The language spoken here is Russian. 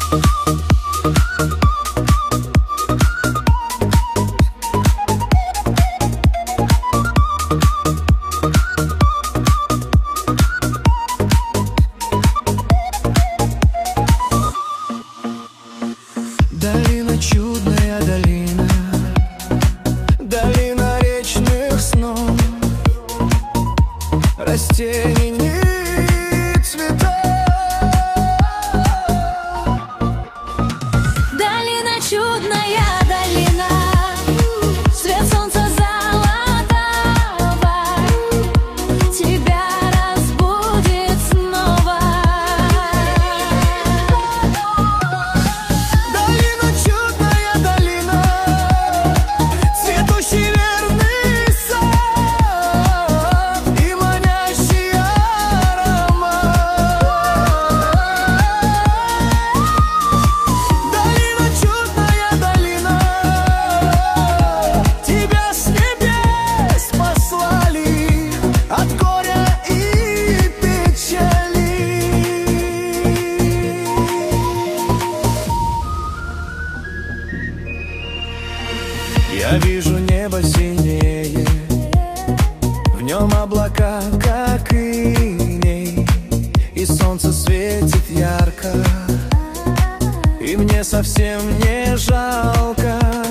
Долина, чудная долина, долина речных снов, растений, цветов. Долина, чудная долина, свет солнца золотого тебя разбудит снова. Долина, чудная долина, цветущий верный сад и манящий аромат. Долина, чудная долина, тебя с небес послали от горя и печали. Я вижу небо синее, в нем облака, как иней, и солнце светит ярко, и мне совсем не жалко.